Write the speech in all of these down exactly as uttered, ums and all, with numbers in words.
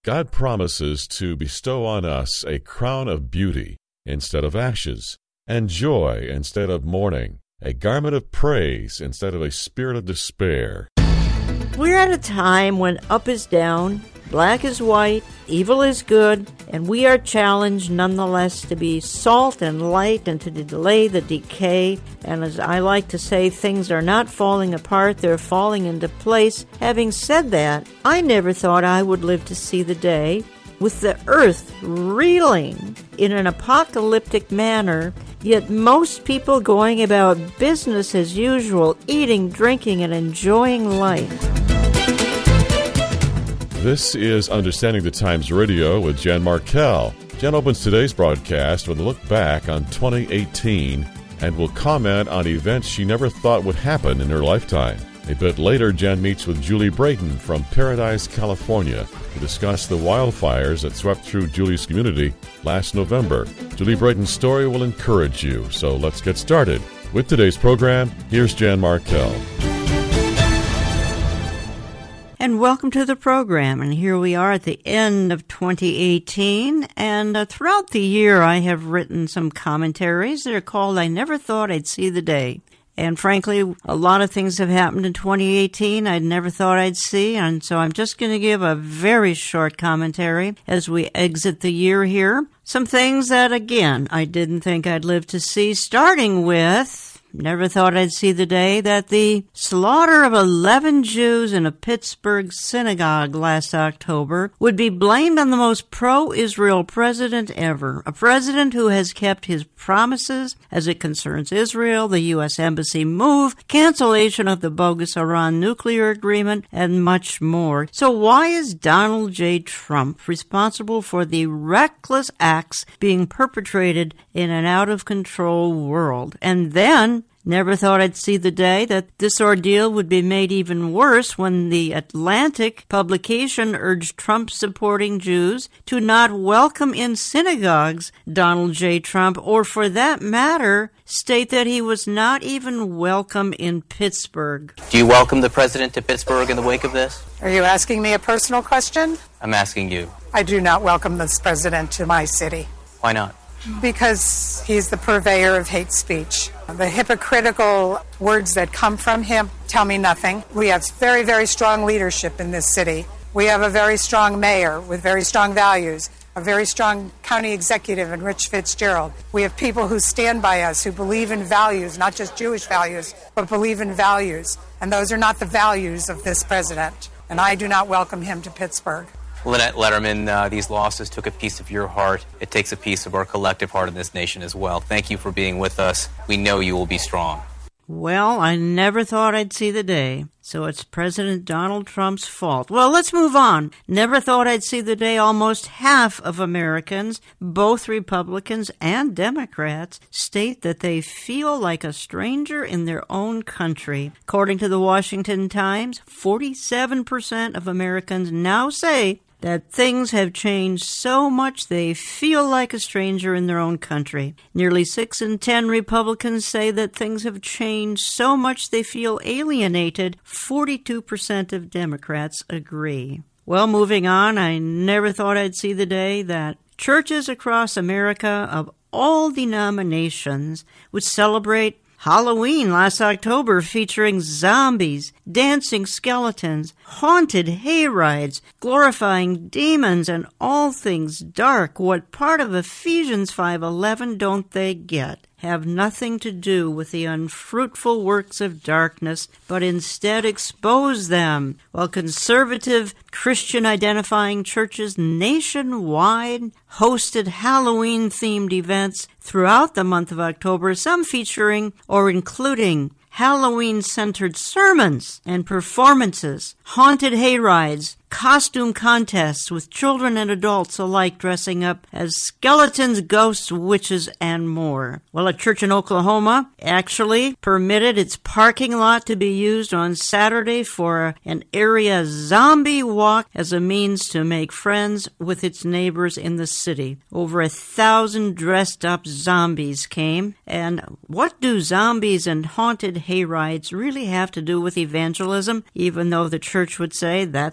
God promises to bestow on us a crown of beauty instead of ashes, and joy instead of mourning, a garment of praise instead of a spirit of despair. We're at a time when up is down, black is white, evil is good, and we are challenged nonetheless to be salt and light and to delay the decay. And as I like to say, things are not falling apart, they're falling into place. Having said that, I never thought I would live to see the day with the earth reeling in an apocalyptic manner, yet most people going about business as usual, eating, drinking, and enjoying life. This is Understanding the Times Radio with Jan Markell. Jan opens today's broadcast with a look back on twenty eighteen and will comment on events she never thought would happen in her lifetime. A bit later, Jan meets with Julie Brayton from Paradise, California, to discuss the wildfires that swept through Julie's community last November. Julie Brayton's story will encourage you, so let's get started. With today's program, here's Jan Markell. And welcome to the program. And here we are at the end of twenty eighteen. And uh, throughout the year, I have written some commentaries that are called I Never Thought I'd See the Day. And frankly, a lot of things have happened in twenty eighteen I'd never thought I'd see. And so I'm just going to give a very short commentary as we exit the year here. Some things that, again, I didn't think I'd live to see, starting with... Never thought I'd see the day that the slaughter of eleven Jews in a Pittsburgh synagogue last October would be blamed on the most pro-Israel president ever, a president who has kept his promises as it concerns Israel, the U S Embassy move, cancellation of the bogus Iran nuclear agreement, and much more. So why is Donald J. Trump responsible for the reckless acts being perpetrated in an out-of-control world? And then, never thought I'd see the day that this ordeal would be made even worse when the Atlantic publication urged Trump-supporting Jews to not welcome in synagogues Donald J. Trump, or for that matter, state that he was not even welcome in Pittsburgh. Do you welcome the president to Pittsburgh in the wake of this? Are you asking me a personal question? I'm asking you. I do not welcome this president to my city. Why not? Because he's the purveyor of hate speech. The hypocritical words that come from him tell me nothing. We have very, very strong leadership in this city. We have a very strong mayor with very strong values, a very strong county executive in Rich Fitzgerald. We have people who stand by us, who believe in values, not just Jewish values, but believe in values. And those are not the values of this president. And I do not welcome him to Pittsburgh. Lynette Letterman, uh, these losses took a piece of your heart. It takes a piece of our collective heart in this nation as well. Thank you for being with us. We know you will be strong. Well, I never thought I'd see the day, so it's President Donald Trump's fault. Well, let's move on. Never thought I'd see the day almost half of Americans, both Republicans and Democrats, state that they feel like a stranger in their own country. According to the Washington Times, forty-seven percent of Americans now say that things have changed so much they feel like a stranger in their own country. Nearly six in ten Republicans say that things have changed so much they feel alienated. forty-two percent of Democrats agree. Well, moving on, I never thought I'd see the day that churches across America of all denominations would celebrate Halloween last October, featuring zombies, dancing skeletons, haunted hayrides, glorifying demons, and all things dark. What part of Ephesians five eleven don't they get? Have nothing to do with the unfruitful works of darkness, but instead expose them. While conservative Christian-identifying churches nationwide hosted Halloween-themed events throughout the month of October, some featuring or including Halloween-centered sermons and performances, haunted hayrides, costume contests with children and adults alike dressing up as skeletons, ghosts, witches, and more. Well, a church in Oklahoma actually permitted its parking lot to be used on Saturday for an area zombie walk as a means to make friends with its neighbors in the city. Over a thousand dressed-up zombies came. And what do zombies and haunted hayrides really have to do with evangelism, even though the church would say that's what we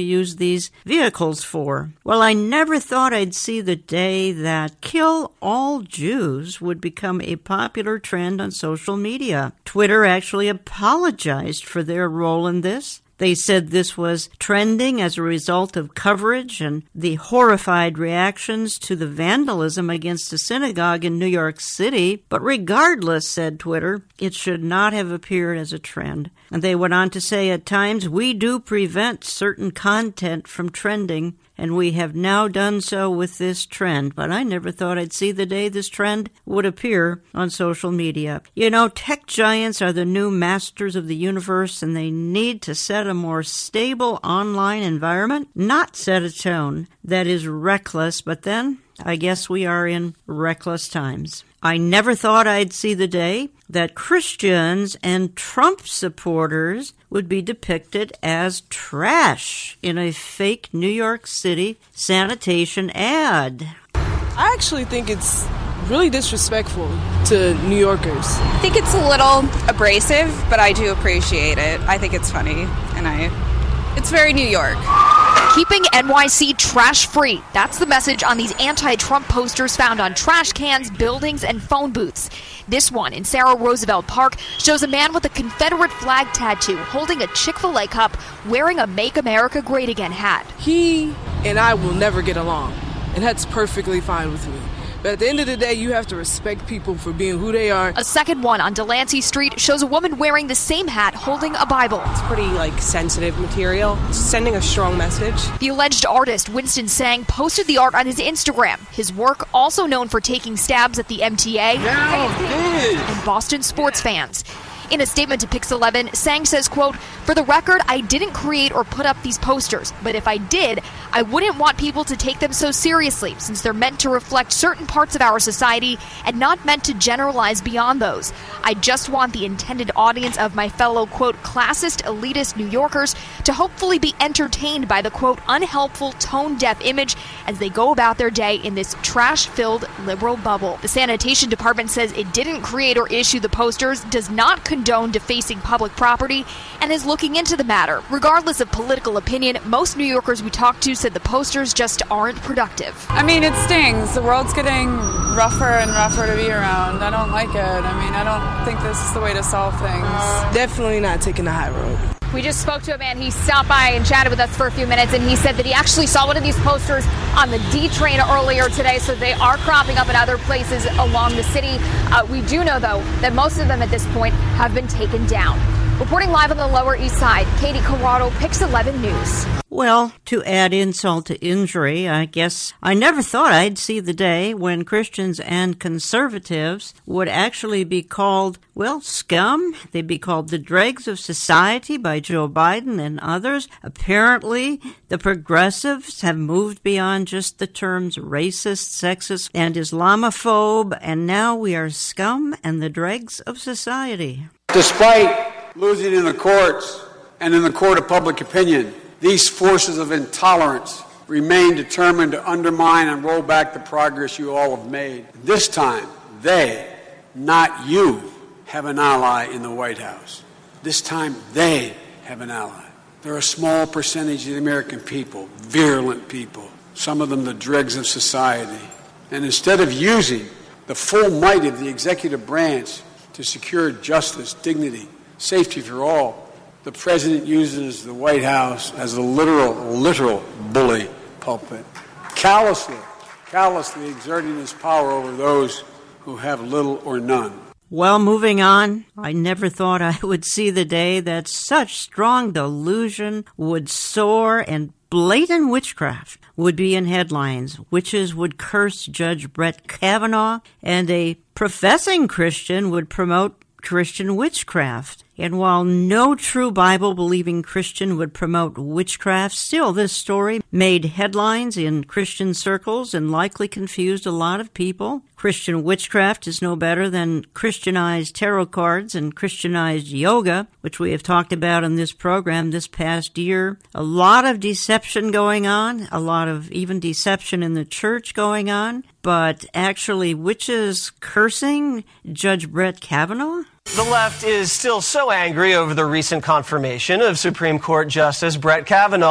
use these vehicles for. Well, I never thought I'd see the day that kill all Jews would become a popular trend on social media. Twitter actually apologized for their role in this. They said this was trending as a result of coverage and the horrified reactions to the vandalism against a synagogue in New York City. But regardless, said Twitter, it should not have appeared as a trend. And they went on to say, at times, we do prevent certain content from trending, and we have now done so with this trend. But I never thought I'd see the day this trend would appear on social media. You know, tech giants are the new masters of the universe, and they need to set a more stable online environment, not set a tone that is reckless. But then, I guess we are in reckless times. I never thought I'd see the day that Christians and Trump supporters would be depicted as trash in a fake New York City sanitation ad. I actually think it's really disrespectful to New Yorkers. I think it's a little abrasive, but I do appreciate it. I think it's funny, and I, it's very New York. Keeping N Y C trash-free. That's the message on these anti-Trump posters found on trash cans, buildings, and phone booths. This one in Sarah Roosevelt Park shows a man with a Confederate flag tattoo holding a Chick-fil-A cup wearing a Make America Great Again hat. He and I will never get along, and that's perfectly fine with me. But at the end of the day, you have to respect people for being who they are. A second one on Delancey Street shows a woman wearing the same hat holding a Bible. It's pretty, like, sensitive material. It's sending a strong message. The alleged artist, Winston Sang, posted the art on his Instagram. His work, also known for taking stabs at the M T A and Boston sports fans. In a statement to Pix eleven, Sang says, quote, "For the record, I didn't create or put up these posters, but if I did, I wouldn't want people to take them so seriously, since they're meant to reflect certain parts of our society and not meant to generalize beyond those. I just want the intended audience of my fellow, quote, classist, elitist New Yorkers to hopefully be entertained by the, quote, unhelpful, tone-deaf image as they go about their day in this trash-filled liberal bubble." The sanitation department says it didn't create or issue the posters, does not condone defacing public property, and is looking into the matter. Regardless of political opinion, most New Yorkers we talked to said the posters just aren't productive. I mean, it stings. The world's getting rougher and rougher to be around. I don't like it. I mean, I don't think this is the way to solve things. Definitely not taking the high road. We just spoke to a man. He stopped by and chatted with us for a few minutes, and he said that he actually saw one of these posters on the D train earlier today, so they are cropping up in other places along the city. Uh, we do know, though, that most of them at this point have been taken down. Reporting live on the Lower East Side, Katie Corrado, Pix eleven News. Well, to add insult to injury, I guess I never thought I'd see the day when Christians and conservatives would actually be called, well, scum. They'd be called the dregs of society by Joe Biden and others. Apparently, the progressives have moved beyond just the terms racist, sexist, and Islamophobe, and now we are scum and the dregs of society. Despite losing in the courts and in the court of public opinion, these forces of intolerance remain determined to undermine and roll back the progress you all have made. This time, they, not you, have an ally in the White House. This time, they have an ally. They're a small percentage of the American people, virulent people, some of them the dregs of society. And instead of using the full might of the executive branch to secure justice, dignity, safety for all, the president uses the White House as a literal, literal bully pulpit, callously, callously exerting his power over those who have little or none. Well, moving on, I never thought I would see the day that such strong delusion would soar and blatant witchcraft would be in headlines. Witches would curse Judge Brett Kavanaugh, and a professing Christian would promote Christian witchcraft. And while no true Bible-believing Christian would promote witchcraft, still this story made headlines in Christian circles and likely confused a lot of people. Christian witchcraft is no better than Christianized tarot cards and Christianized yoga, which we have talked about in this program this past year. A lot of deception going on, a lot of even deception in the church going on, but actually witches cursing Judge Brett Kavanaugh? The left is still so angry over the recent confirmation of Supreme Court Justice Brett Kavanaugh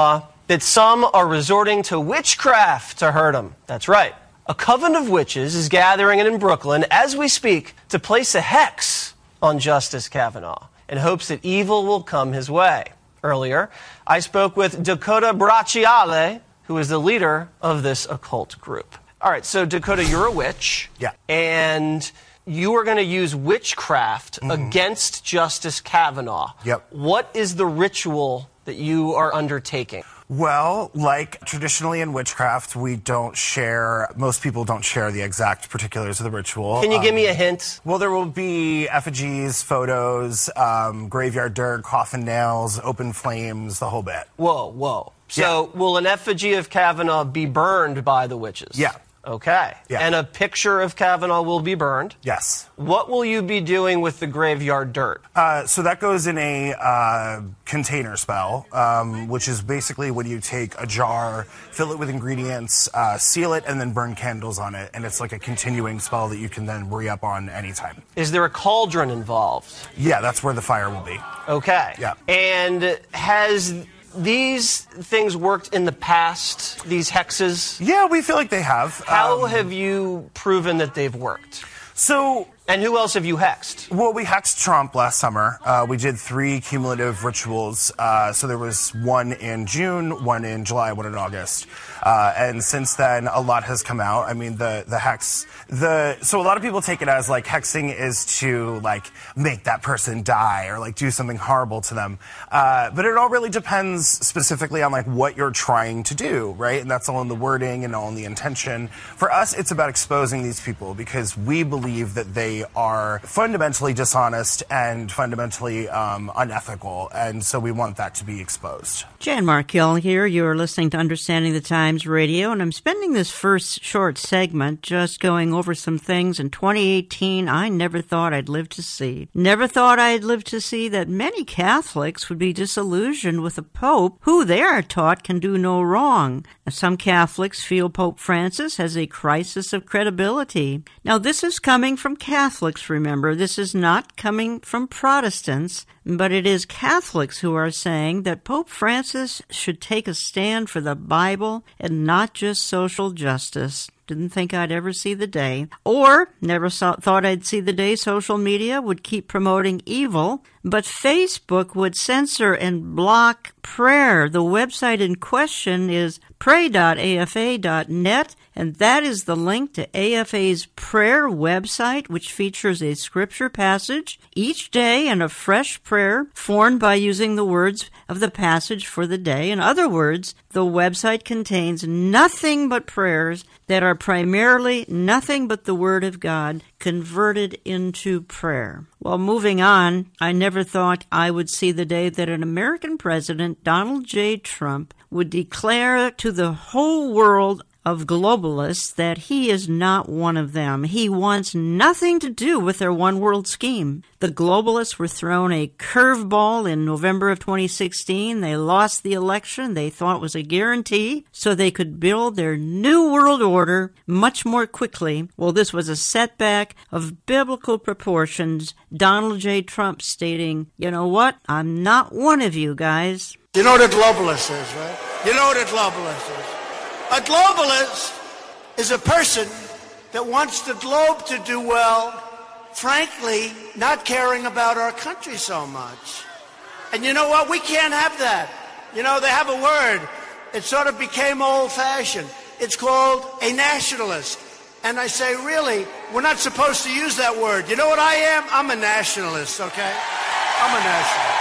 that some are resorting to witchcraft to hurt him. That's right. A coven of witches is gathering in Brooklyn as we speak to place a hex on Justice Kavanaugh in hopes that evil will come his way. Earlier, I spoke with Dakota Bracciale, who is the leader of this occult group. All right, so Dakota, you're a witch. Yeah. And you are going to use witchcraft mm-hmm. against Justice Kavanaugh. Yep. What is the ritual that you are undertaking? Well, like traditionally in witchcraft, we don't share, most people don't share the exact particulars of the ritual. Can you um, give me a hint? Well, there will be effigies, photos, um, graveyard dirt, coffin nails, open flames, the whole bit. Whoa, whoa. So yeah. Will an effigy of Kavanaugh be burned by the witches? Yeah. Okay. Yeah. And a picture of Kavanaugh will be burned? Yes. What will you be doing with the graveyard dirt? Uh, so that goes in a uh, container spell, um, which is basically when you take a jar, fill it with ingredients, uh, seal it, and then burn candles on it. And it's like a continuing spell that you can then re-up on anytime. Is there a cauldron involved? Yeah, that's where the fire will be. Okay. Yeah. And has these things worked in the past, these hexes? Yeah, we feel like they have. How um, have you proven that they've worked? So... And who else have you hexed? Well, we hexed Trump last summer. Uh, we did three cumulative rituals. Uh, so there was one in June, one in July, one in August. Uh, and since then, a lot has come out. I mean, the, the hex, the, so a lot of people take it as like hexing is to like make that person die or like do something horrible to them. Uh, but it all really depends specifically on like what you're trying to do, right? And that's all in the wording and all in the intention. For us, it's about exposing these people because we believe that they are fundamentally dishonest and fundamentally um, unethical, and so we want that to be exposed. Jan Markell here. You're listening to Understanding the Times Radio, and I'm spending this first short segment just going over some things in twenty eighteen I never thought I'd live to see. Never thought I'd live to see that many Catholics would be disillusioned with a Pope who they are taught can do no wrong. Some Catholics feel Pope Francis has a crisis of credibility. Now, this is coming from Catholics, remember. This is not coming from Protestants, but it is Catholics who are saying that Pope Francis should take a stand for the Bible and not just social justice. Didn't think I'd ever see the day. Or never saw, thought I'd see the day social media would keep promoting evil, but Facebook would censor and block prayer. The website in question is pray dot A F A dot net, and that is the link to A F A's prayer website, which features a scripture passage each day and a fresh prayer formed by using the words of the passage for the day. In other words, the website contains nothing but prayers that are primarily nothing but the Word of God converted into prayer. Well, moving on, I never thought I would see the day that an American president, Donald J. Trump, would declare to the whole world of globalists that he is not one of them. He wants nothing to do with their one world scheme. The globalists were thrown a curveball in November of twenty sixteen. They lost the election they thought was a guarantee, so they could build their new world order much more quickly. Well, this was a setback of biblical proportions. Donald J. Trump stating, you know what? I'm not one of you guys. You know what a globalist is, right? You know what a globalist is. A globalist is a person that wants the globe to do well, frankly, not caring about our country so much. And you know what? We can't have that. You know, they have a word. It sort of became old-fashioned. It's called a nationalist. And I say, really, we're not supposed to use that word. You know what I am? I'm a nationalist, okay? I'm a nationalist.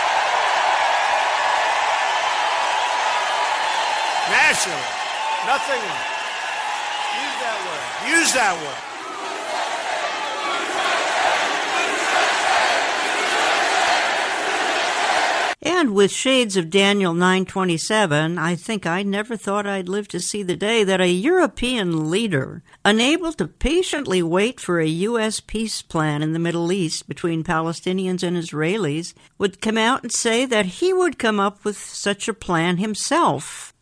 Nationalist. Nothing. Use that word. Use that word. And with shades of Daniel nine twenty-seven, I think I never thought I'd live to see the day that a European leader, unable to patiently wait for a U S peace plan in the Middle East between Palestinians and Israelis, would come out and say that he would come up with such a plan himself.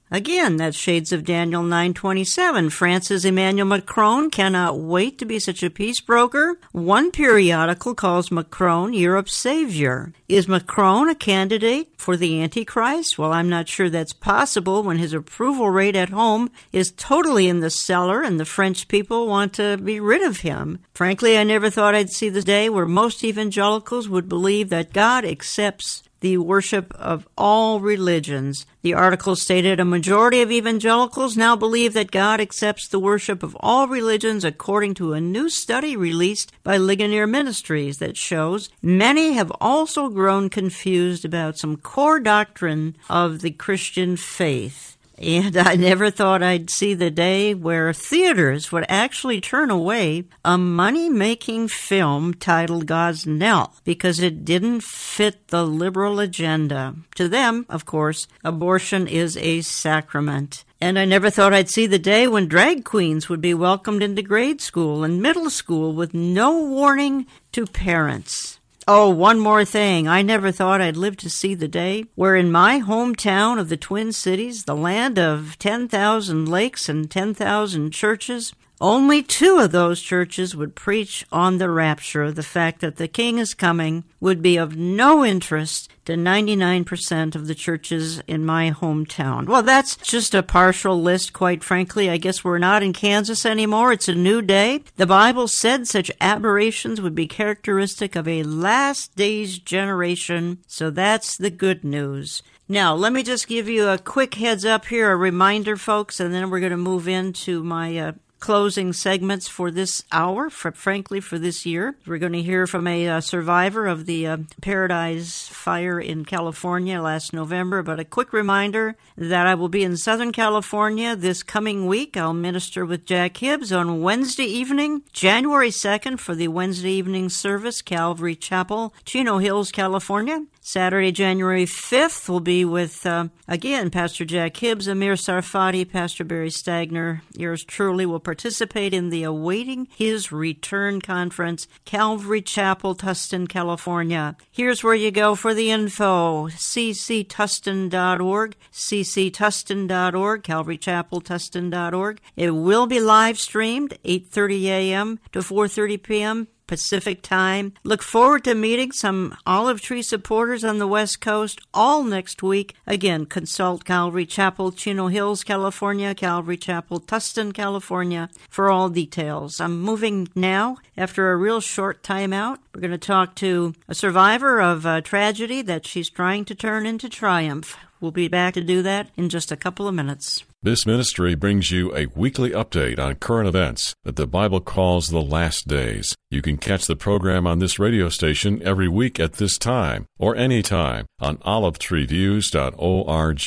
Again, that's shades of Daniel nine twenty-seven. France's Emmanuel Macron cannot wait to be such a peace broker. One periodical calls Macron Europe's savior. Is Macron a candidate for the Antichrist? Well, I'm not sure that's possible when his approval rate at home is totally in the cellar and the French people want to be rid of him. Frankly, I never thought I'd see the day where most evangelicals would believe that God accepts the worship of all religions. The article stated a majority of evangelicals now believe that God accepts the worship of all religions according to a new study released by Ligonier Ministries that shows many have also grown confused about some core doctrine of the Christian faith. And I never thought I'd see the day where theaters would actually turn away a money-making film titled Gosnell because it didn't fit the liberal agenda. To them, of course, abortion is a sacrament. And I never thought I'd see the day when drag queens would be welcomed into grade school and middle school with no warning to parents. Oh, one more thing. I never thought I'd live to see the day where in my hometown of the Twin Cities, the land of ten thousand lakes and ten thousand churches, only two of those churches would preach on the rapture. The fact that the King is coming would be of no interest to ninety-nine percent of the churches in my hometown. Well, that's just a partial list, quite frankly. I guess we're not in Kansas anymore. It's a new day. The Bible said such aberrations would be characteristic of a last days generation, so that's the good news. Now, let me just give you a quick heads up here, a reminder, folks, and then we're going to move into my uh, closing segments for this hour, for, frankly, for this year. We're going to hear from a uh, survivor of the uh, Paradise Fire in California last November, but a quick reminder that I will be in Southern California this coming week. I'll minister with Jack Hibbs on Wednesday evening, January second, for the Wednesday evening service, Calvary Chapel, Chino Hills, California. Saturday, January fifth, will be with, uh, again, Pastor Jack Hibbs, Amir Sarfati, Pastor Barry Stagner. Yours truly will participate in the Awaiting His Return Conference, Calvary Chapel, Tustin, California. Here's where you go for the info, c c tustin dot org, c c tustin dot org, calvary chapel tustin dot org. It will be live streamed, eight thirty a.m. to four thirty p.m. Pacific Time. Look forward to meeting some Olive Tree supporters on the West Coast all next week. Again, consult Calvary Chapel, Chino Hills, California, Calvary Chapel, Tustin, California, for all details. I'm moving now, after a real short time out. We're going to talk to a survivor of a tragedy that she's trying to turn into triumph. We'll be back to do that in just a couple of minutes. This ministry brings you a weekly update on current events that the Bible calls the last days. You can catch the program on this radio station every week at this time or anytime on olive tree views dot org.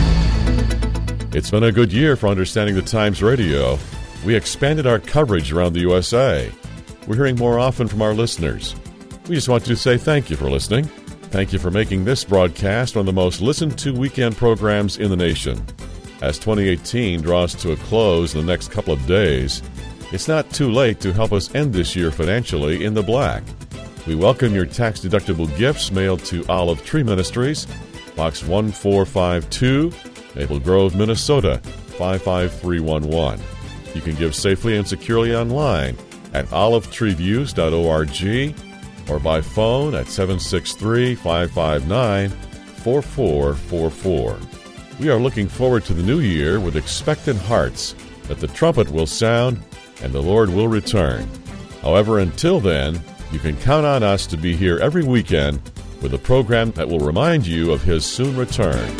It's been a good year for Understanding the Times Radio. We expanded our coverage around the U S A. We're hearing more often from our listeners. We just want to say thank you for listening. Thank you for making this broadcast one of the most listened to weekend programs in the nation. As twenty eighteen draws to a close in the next couple of days, it's not too late to help us end this year financially in the black. We welcome your tax-deductible gifts mailed to Olive Tree Ministries, Box one four five two, Maple Grove, Minnesota, five five three one one. You can give safely and securely online at olive tree views dot org or by phone at seven six three, five five nine, four four four four. We are looking forward to the new year with expectant hearts that the trumpet will sound and the Lord will return. However, until then, you can count on us to be here every weekend with a program that will remind you of His soon return.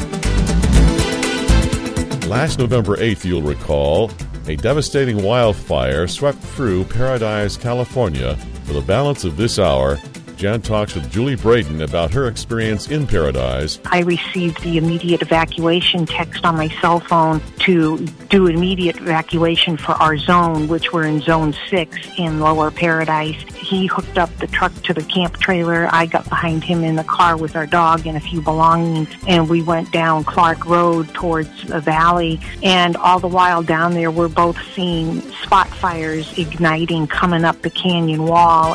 Last November eighth, you'll recall, a devastating wildfire swept through Paradise, California. For the balance of this hour, Jan talks with Julie Braden about her experience in Paradise. I received the immediate evacuation text on my cell phone to do immediate evacuation for our zone, which we're in Zone six in Lower Paradise. He hooked up the truck to the camp trailer. I got behind him in the car with our dog and a few belongings, and we went down Clark Road towards a valley. And all the while down there, we're both seeing spot fires igniting coming up the canyon wall.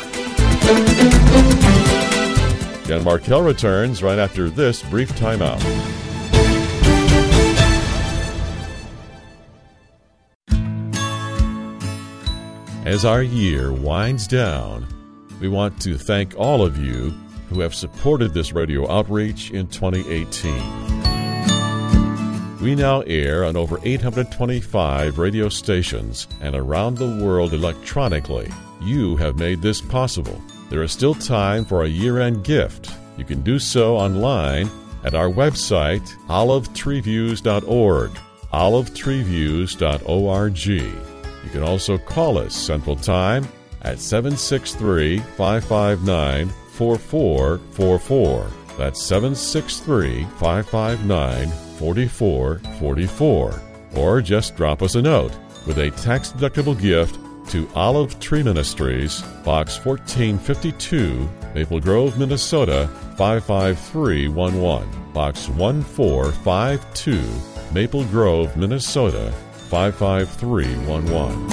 Jan Markell returns right after this brief timeout. As our year winds down, we want to thank all of you who have supported this radio outreach in twenty eighteen. We now air on over eight hundred twenty-five radio stations and around the world electronically. You have made this possible. There is still time for a year-end gift. You can do so online at our website, olive tree views dot org, olive tree views dot org. You can also call us Central Time at seven six three, five five nine, four four four four. That's seven six three, five five nine, four four four four. Or just drop us a note with a tax-deductible gift to Olive Tree Ministries, Box fourteen fifty-two, Maple Grove, Minnesota, five five three one one. Box one four five two, Maple Grove, Minnesota, five five three one one.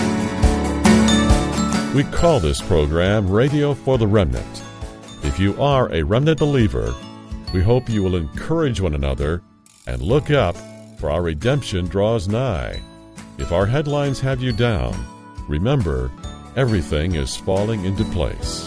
We call this program Radio for the Remnant. If you are a remnant believer, we hope you will encourage one another and look up, for our redemption draws nigh. If our headlines have you down, remember, everything is falling into place.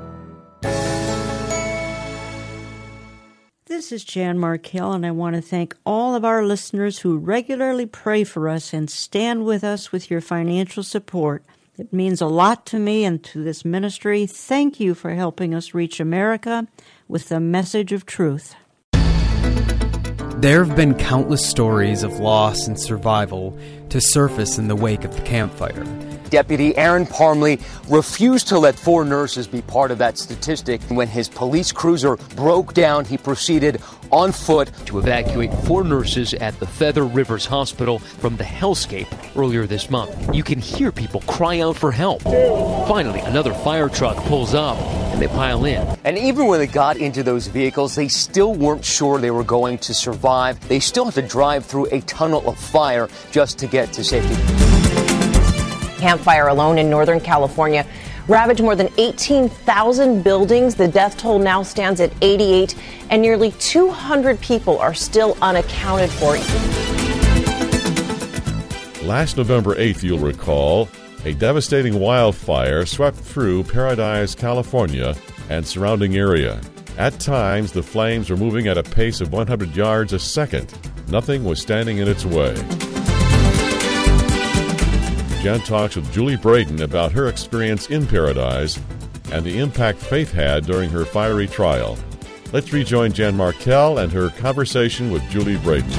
This is Jan Markell, and I want to thank all of our listeners who regularly pray for us and stand with us with your financial support. It means a lot to me and to this ministry. Thank you for helping us reach America with the message of truth. There have been countless stories of loss and survival to surface in the wake of the Camp Fire. Deputy Aaron Parmley refused to let four nurses be part of that statistic. When his police cruiser broke down, he proceeded on foot to evacuate four nurses at the Feather Rivers Hospital from the hellscape earlier this month. You can hear people cry out for help. Finally, another fire truck pulls up and they pile in. And even when they got into those vehicles, they still weren't sure they were going to survive. They still had to drive through a tunnel of fire just to get to safety. Camp Fire alone in Northern California ravaged more than eighteen thousand buildings. The death toll now stands at eighty-eight, and nearly two hundred people are still unaccounted for. Last November eighth, you'll recall, a devastating wildfire swept through Paradise, California, and surrounding area. At times, the flames were moving at a pace of one hundred yards a second. Nothing was standing in its way. Jen talks with Julie Braden about her experience in Paradise and the impact faith had during her fiery trial. Let's rejoin Jan Markell and her conversation with Julie Braden.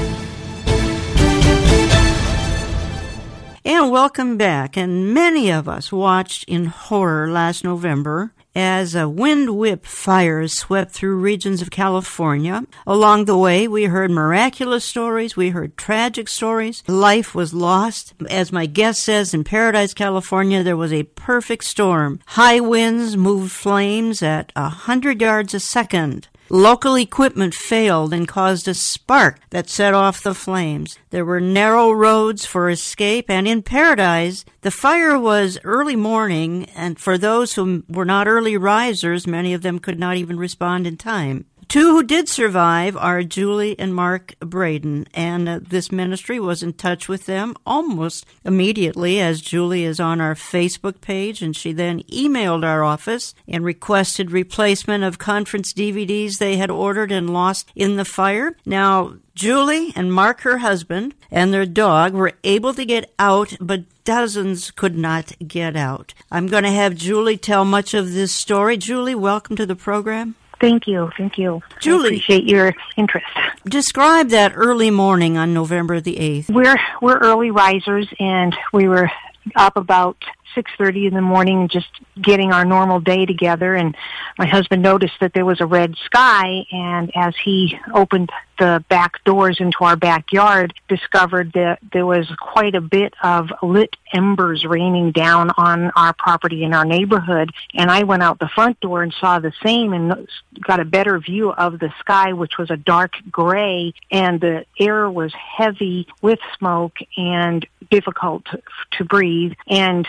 And welcome back. And many of us watched in horror last November as a wind-whipped fire swept through regions of California. Along the way, we heard miraculous stories, we heard tragic stories. Life was lost. As my guest says, in Paradise, California, there was a perfect storm. High winds moved flames at one hundred yards a second. Local equipment failed and caused a spark that set off the flames. There were narrow roads for escape, and in Paradise, the fire was early morning, and for those who were not early risers, many of them could not even respond in time. Two who did survive are Julie and Mark Braden, and uh, this ministry was in touch with them almost immediately, as Julie is on our Facebook page, and she then emailed our office and requested replacement of conference D V Ds they had ordered and lost in the fire. Now, Julie and Mark, her husband, and their dog were able to get out, but dozens could not get out. I'm going to have Julie tell much of this story. Julie, welcome to the program. Thank you. Thank you. Julie, I appreciate your interest. Describe that early morning on November the eighth. We're we're early risers, and we were up about six thirty in the morning, just getting our normal day together, and my husband noticed that there was a red sky, and as he opened the back doors into our backyard, discovered that there was quite a bit of lit embers raining down on our property in our neighborhood. And I went out the front door and saw the same and got a better view of the sky, which was a dark gray, and the air was heavy with smoke and difficult to breathe. And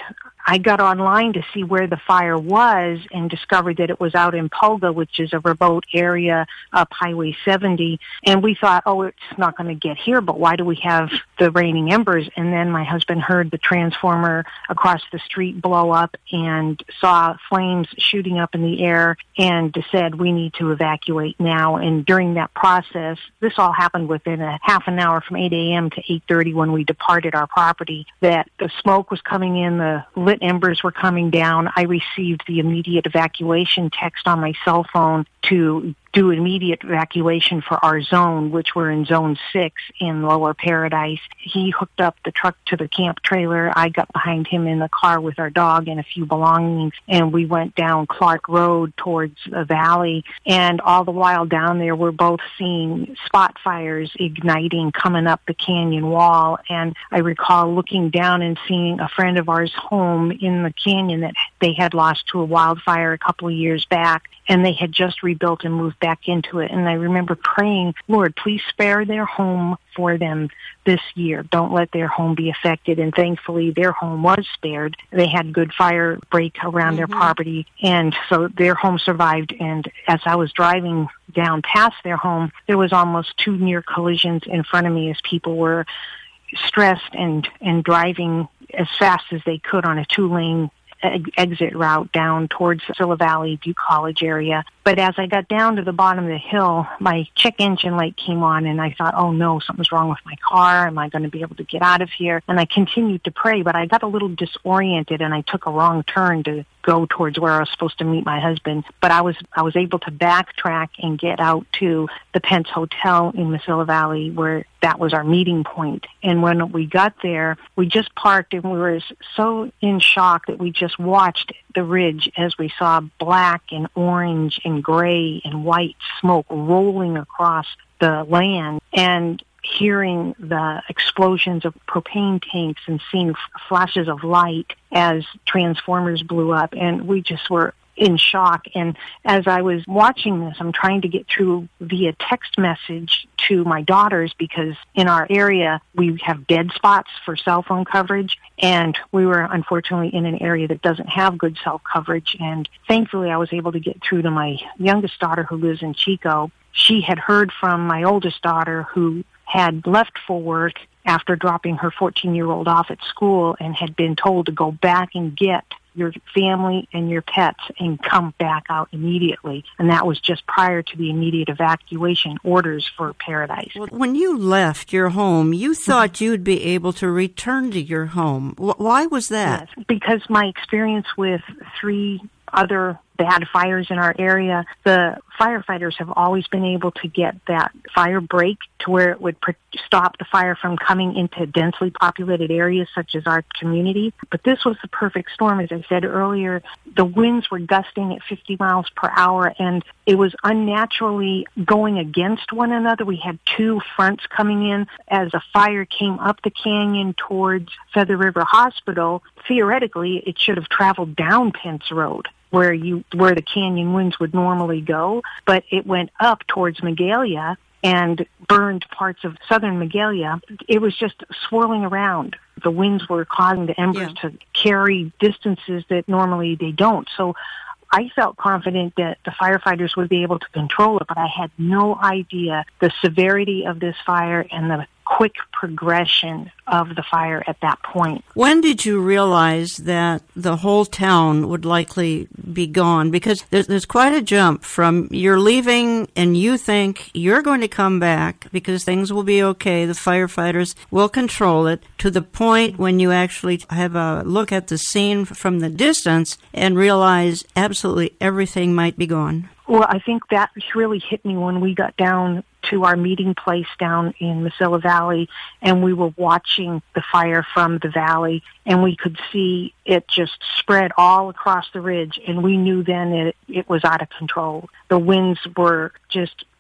I got online to see where the fire was and discovered that it was out in Polga, which is a remote area up Highway seventy. And we thought, oh, it's not going to get here, but why do we have the raining embers? And then my husband heard the transformer across the street blow up and saw flames shooting up in the air and said, we need to evacuate now. And during that process, this all happened within a half an hour from eight a.m. to eight thirty when we departed our property, that the smoke was coming in, the lit embers were coming down. I received the immediate evacuation text on my cell phone to do immediate evacuation for our zone, which we're in zone six in Lower Paradise. He hooked up the truck to the camp trailer. I got behind him in the car with our dog and a few belongings, and we went down Clark Road towards the valley. And all the while down there, we're both seeing spot fires igniting, coming up the canyon wall. And I recall looking down and seeing a friend of ours home in the canyon that they had lost to a wildfire a couple of years back, and they had just rebuilt and moved back into it. And I remember praying, Lord, please spare their home for them this year. Don't let their home be affected. And thankfully, their home was spared. They had good fire break around mm-hmm. their property, and so their home survived. And as I was driving down past their home, there was almost two near collisions in front of me as people were stressed and, and driving as fast as they could on a two-lane exit route down towards Scylla Valley, Butte College area. But as I got down to the bottom of the hill, my check engine light came on, and I thought, oh no, something's wrong with my car. Am I going to be able to get out of here? And I continued to pray, but I got a little disoriented, and I took a wrong turn to go towards where I was supposed to meet my husband. But I was I was able to backtrack and get out to the Pence Hotel in Mesilla Valley, where that was our meeting point. And when we got there, we just parked, and we were so in shock that we just watched the ridge as we saw black and orange and gray and white smoke rolling across the land, and hearing the explosions of propane tanks and seeing f- flashes of light as transformers blew up. And we just were in shock. And as I was watching this, I'm trying to get through via text message to my daughters, because in our area we have dead spots for cell phone coverage, and we were unfortunately in an area that doesn't have good cell coverage. And thankfully I was able to get through to my youngest daughter, who lives in Chico. She had heard from my oldest daughter, who had left for work after dropping her fourteen-year-old off at school, and had been told to go back and get your family and your pets and come back out immediately. And that was just prior to the immediate evacuation orders for Paradise. When you left your home, you thought you'd be able to return to your home. Why was that? Yes, because my experience with three other bad fires in our area, the firefighters have always been able to get that fire break to where it would pr- stop the fire from coming into densely populated areas such as our community. But this was the perfect storm. As I said earlier, the winds were gusting at fifty miles per hour, and it was unnaturally going against one another. We had two fronts coming in. As a fire came up the canyon towards Feather River Hospital, theoretically it should have traveled down Pence Road, where you where the canyon winds would normally go, but it went up towards Magalia and burned parts of southern Magalia. It was just swirling around. The winds were causing the embers yeah. to carry distances that normally they don't. So I felt confident that the firefighters would be able to control it, but I had no idea the severity of this fire and the quick progression of the fire at that point. When did you realize that the whole town would likely be gone? Because there's, there's quite a jump from you're leaving and you think you're going to come back because things will be okay, the firefighters will control it, to the point when you actually have a look at the scene from the distance and realize absolutely everything might be gone. Well, I think that really hit me when we got down to our meeting place down in Mesilla Valley, and we were watching the fire from the valley, and we could see it just spread all across the ridge, and we knew then that it, it was out of control. The winds were just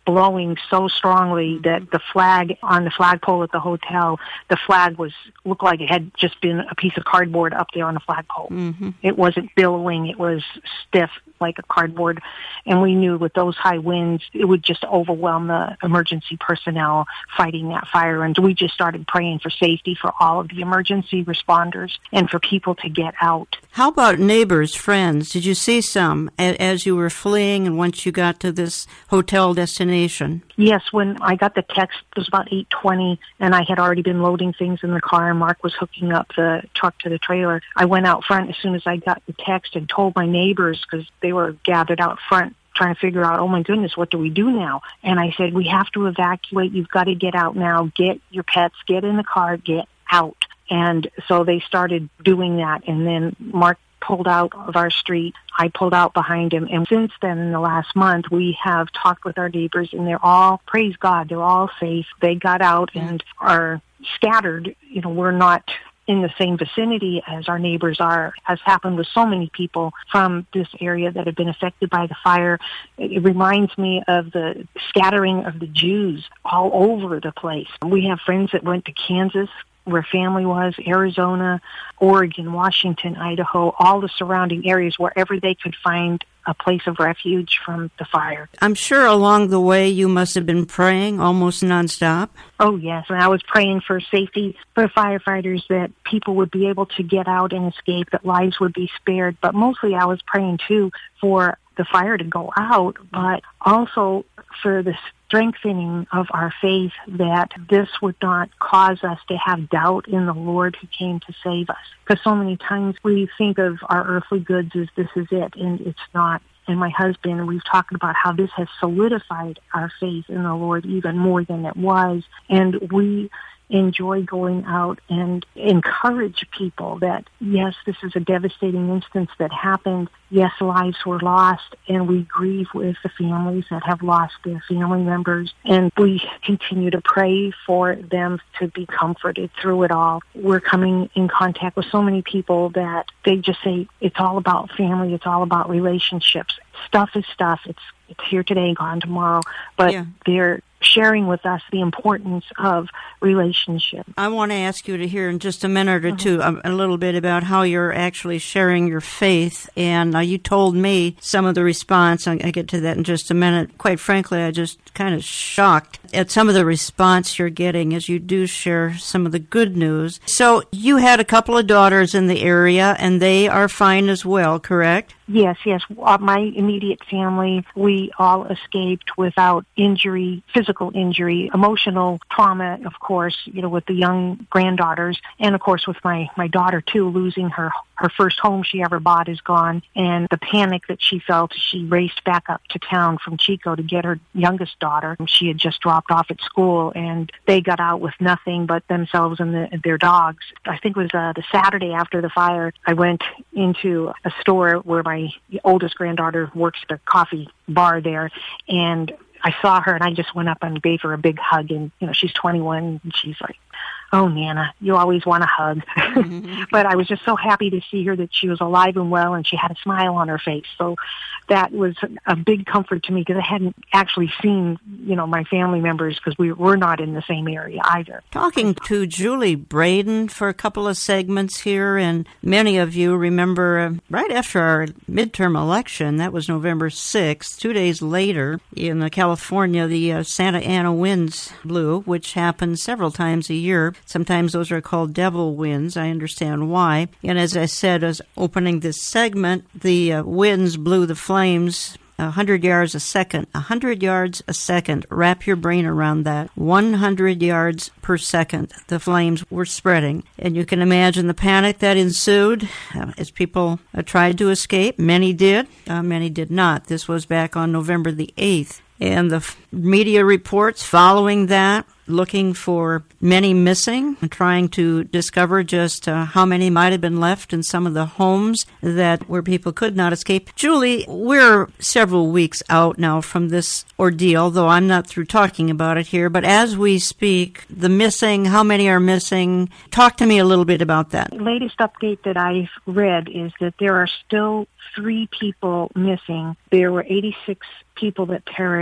blowing so strongly that the flag on the flagpole at the hotel, the flag was looked like it had just been a piece of cardboard up there on the flagpole. Mm-hmm. It wasn't billowing, it was stiff like a cardboard. And we knew with those high winds, it would just overwhelm the emergency personnel fighting that fire. And we just started praying for safety for all of the emergency responders and for people to get out. How about neighbors, friends? Did you see some as you were fleeing and once you got to this hotel destination? Yes, when I got the text, it was about eight twenty, and I had already been loading things in the car, and Mark was hooking up the truck to the trailer. I went out front as soon as I got the text and told my neighbors, because they were gathered out front, trying to figure out, oh my goodness, what do we do now? And I said, we have to evacuate. You've got to get out now. Get your pets, get in the car, get out. And so they started doing that. And then Mark pulled out of our street. I pulled out behind him. And since then, in the last month, we have talked with our neighbors, and they're all, praise God, they're all safe. They got out and are scattered. You know, we're not in the same vicinity as our neighbors are, as happened with so many people from this area that have been affected by the fire. It reminds me of the scattering of the Jews all over the place. We have friends that went to Kansas, where family was, Arizona, Oregon, Washington, Idaho, all the surrounding areas, wherever they could find a place of refuge from the fire. I'm sure along the way you must have been praying almost nonstop. Oh, yes, and I was praying for safety for firefighters, that people would be able to get out and escape, that lives would be spared. But mostly I was praying, too, for the fire to go out, but also for the strengthening of our faith, that this would not cause us to have doubt in the Lord who came to save us. Because so many times we think of our earthly goods as this is it, and it's not. And my husband, we've talked about how this has solidified our faith in the Lord even more than it was. And we enjoy going out and encourage people that, yes, this is a devastating instance that happened. Yes, lives were lost, and we grieve with the families that have lost their family members, and we continue to pray for them to be comforted through it all. We're coming in contact with so many people that they just say, it's all about family, it's all about relationships. Stuff is stuff. It's it's here today, gone tomorrow. But yeah. They're sharing with us the importance of relationship. I want to ask you to hear in just a minute or mm-hmm. two a, a little bit about how you're actually sharing your faith. And uh, you told me some of the response. I, I get to that in just a minute. Quite frankly, I just kind of shocked at some of the response you're getting as you do share some of the good news. So you had a couple of daughters in the area, and they are fine as well, correct? Yes, yes. Uh, my immediate family, we all escaped without injury, physical injury, emotional trauma, of course, you know, with the young granddaughters, and of course with my, my daughter too, losing her her first home she ever bought is gone, and the panic that she felt, she raced back up to town from Chico to get her youngest daughter. She had just dropped off at school, and they got out with nothing but themselves and the, their dogs. I think it was uh, the Saturday after the fire, I went into a store where my oldest granddaughter works at a coffee bar there, and I saw her, and I just went up and gave her a big hug, and, you know, she's twenty-one, and she's like, oh, Nana, you always want a hug. Mm-hmm. But I was just so happy to see her, that she was alive and well, and she had a smile on her face. So that was a big comfort to me, because I hadn't actually seen, you know, my family members, because we were not in the same area either. Talking to Julie Braden for a couple of segments here, and many of you remember uh, right after our midterm election, that was November sixth, two days later in uh, California, the uh, Santa Ana winds blew, which happens several times a year. Sometimes those are called devil winds. I understand why. And as I said, as opening this segment, the uh, winds blew the flames one hundred yards a second. one hundred yards a second. Wrap your brain around that. one hundred yards per second. The flames were spreading. And you can imagine the panic that ensued uh, as people uh, tried to escape. Many did. Uh, many did not. This was back on November the eighth. And the f- media reports following that, looking for many missing, and trying to discover just uh, how many might have been left in some of the homes that where people could not escape. Julie, we're several weeks out now from this ordeal, though I'm not through talking about it here. But as we speak, the missing, how many are missing? Talk to me a little bit about that. The latest update that I've read is that there are still three people missing. There were eighty-six people that perished,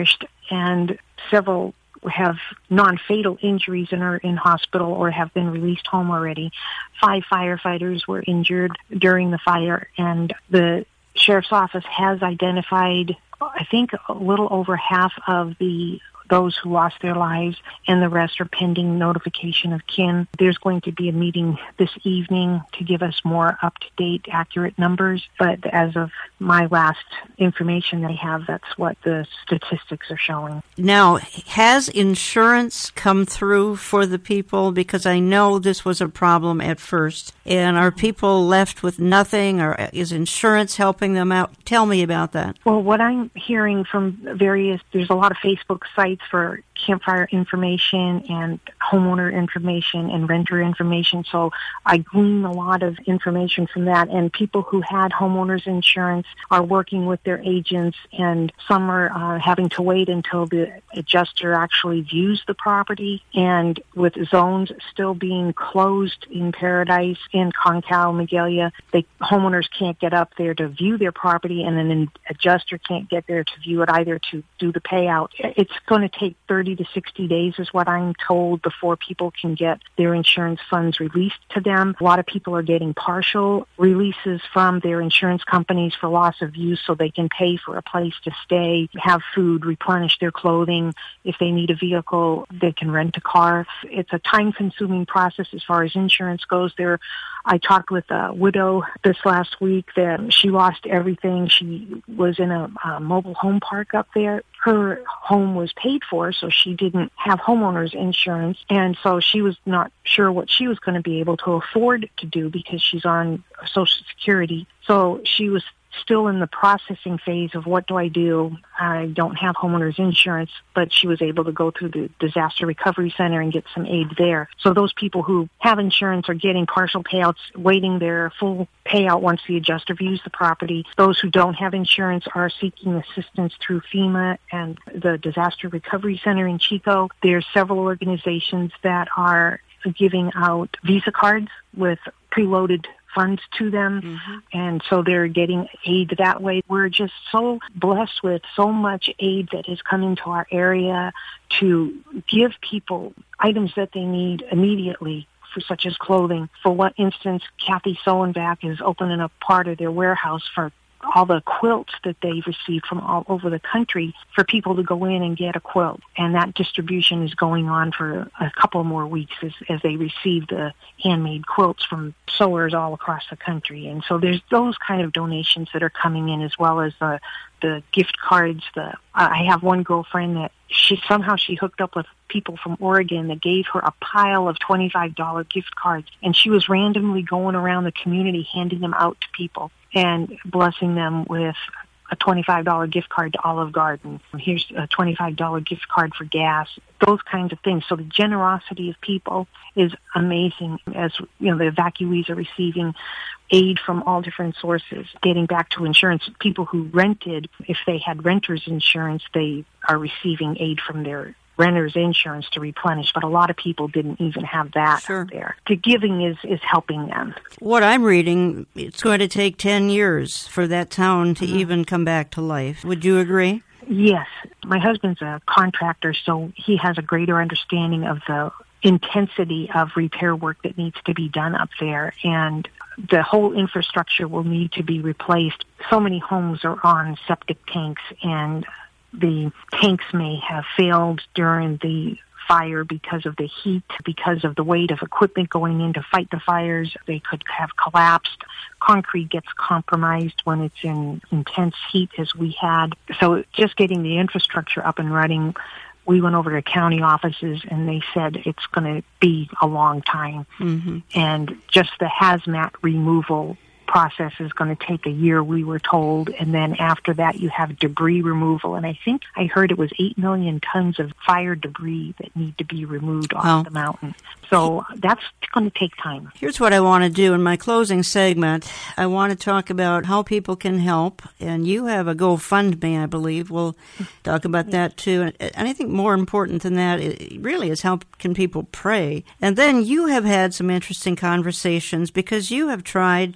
and several have non-fatal injuries and are in hospital or have been released home already. Five firefighters were injured during the fire, and the sheriff's office has identified, I think, a little over half of the those who lost their lives, and the rest are pending notification of kin. There's going to be a meeting this evening to give us more up-to-date, accurate numbers, but as of my last information they have, that's what the statistics are showing. Now, has insurance come through for the people? Because I know this was a problem at first, and are people left with nothing, or is insurance helping them out? Tell me about that. Well, what I'm hearing from various, there's a lot of Facebook sites for campfire information and homeowner information and renter information. So I glean a lot of information from that. And people who had homeowners insurance are working with their agents, and some are uh, having to wait until the adjuster actually views the property. And with zones still being closed in Paradise, in Concal, Magalia, the homeowners can't get up there to view their property, and an adjuster can't get there to view it either to do the payout. It's going to take thirty to sixty days is what I'm told before people can get their insurance funds released to them. A lot of people are getting partial releases from their insurance companies for loss of use so they can pay for a place to stay, have food, replenish their clothing. If they need a vehicle, they can rent a car. It's a time-consuming process as far as insurance goes. There, I talked with a widow this last week that she lost everything. She was in a, a mobile home park up there. Her home was paid for, so she didn't have homeowners insurance, and so she was not sure what she was going to be able to afford to do because she's on Social Security. So she was still in the processing phase of what do I do? I don't have homeowners insurance, but she was able to go through the Disaster Recovery Center and get some aid there. So those people who have insurance are getting partial payouts, waiting their full payout once the adjuster views the property. Those who don't have insurance are seeking assistance through FEMA and the Disaster Recovery Center in Chico. There's several organizations that are giving out Visa cards with preloaded funds to them, mm-hmm. and so they're getting aid that way. We're just so blessed with so much aid that has come into our area to give people items that they need immediately, for such as clothing. For what instance, Kathy Solenbach is opening up part of their warehouse for all the quilts that they've received from all over the country for people to go in and get a quilt. And that distribution is going on for a couple more weeks as, as they receive the handmade quilts from sewers all across the country. And so there's those kind of donations that are coming in, as well as the the gift cards. The I have one girlfriend that she somehow she hooked up with people from Oregon that gave her a pile of twenty-five dollars gift cards, and she was randomly going around the community handing them out to people and blessing them with a twenty-five dollars gift card to Olive Garden. Here's a twenty-five dollars gift card for gas, those kinds of things. So the generosity of people is amazing. As you know, the evacuees are receiving aid from all different sources. Getting back to insurance, people who rented, if they had renter's insurance, they are receiving aid from their renter's insurance to replenish, but a lot of people didn't even have that sure. out there. The giving is, is helping them. What I'm reading, it's going to take ten years for that town to mm-hmm. even come back to life. Would you agree? Yes. My husband's a contractor, so he has a greater understanding of the intensity of repair work that needs to be done up there, and the whole infrastructure will need to be replaced. So many homes are on septic tanks, and the tanks may have failed during the fire because of the heat, because of the weight of equipment going in to fight the fires. They could have collapsed. Concrete gets compromised when it's in intense heat, as we had. So just getting the infrastructure up and running, we went over to county offices and they said it's going to be a long time. Mm-hmm. And just the hazmat removal process is going to take a year, we were told, and then after that you have debris removal, and I think I heard it was eight million tons of fire debris that need to be removed off wow. the mountain. So that's going to take time. Here's what I want to do in my closing segment. I want to talk about how people can help, and you have a GoFundMe, I believe. We'll talk about that too. And I think more important than that it really is how can people pray. And then you have had some interesting conversations because you have tried to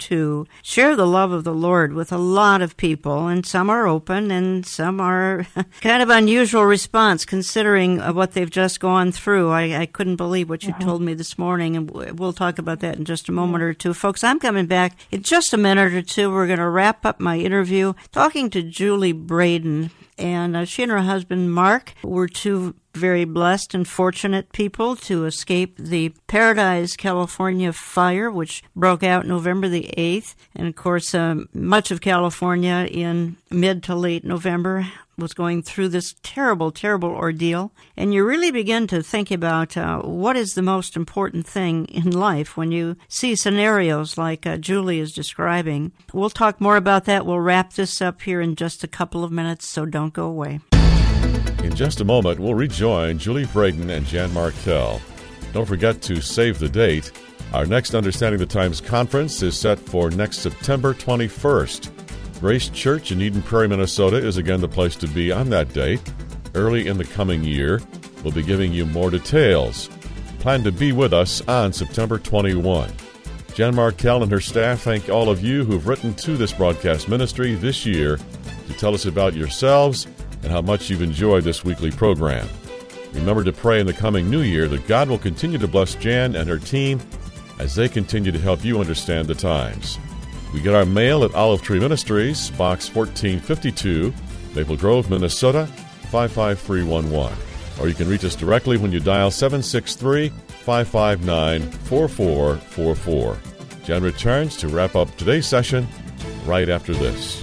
to share the love of the Lord with a lot of people, and some are open and some are kind of unusual response considering what they've just gone through. I, I couldn't believe what you mm-hmm. told me this morning, and we'll talk about that in just a moment or two. Folks, I'm coming back in just a minute or two. We're going to wrap up my interview talking to Julie Braden, and uh, she and her husband Mark were two very blessed and fortunate people to escape the Paradise, California fire, which broke out November the eighth. And of course, um, much of California in mid to late November was going through this terrible, terrible ordeal. And you really begin to think about uh, what is the most important thing in life when you see scenarios like uh, Julie is describing. We'll talk more about that. We'll wrap this up here in just a couple of minutes, so don't go away. In just a moment, we'll rejoin Julie Braden and Jan Markell. Don't forget to save the date. Our next Understanding the Times conference is set for next September twenty-first. Grace Church in Eden Prairie, Minnesota is again the place to be on that date. Early in the coming year, we'll be giving you more details. Plan to be with us on September twenty-first. Jan Markell and her staff thank all of you who've written to this broadcast ministry this year to tell us about yourselves and how much you've enjoyed this weekly program. Remember to pray in the coming new year that God will continue to bless Jan and her team as they continue to help you understand the times. We get our mail at Olive Tree Ministries, Box fourteen fifty-two, Maple Grove, Minnesota, five five three one one. Or you can reach us directly when you dial seven six three, five five nine, four four four four. Jan returns to wrap up today's session right after this.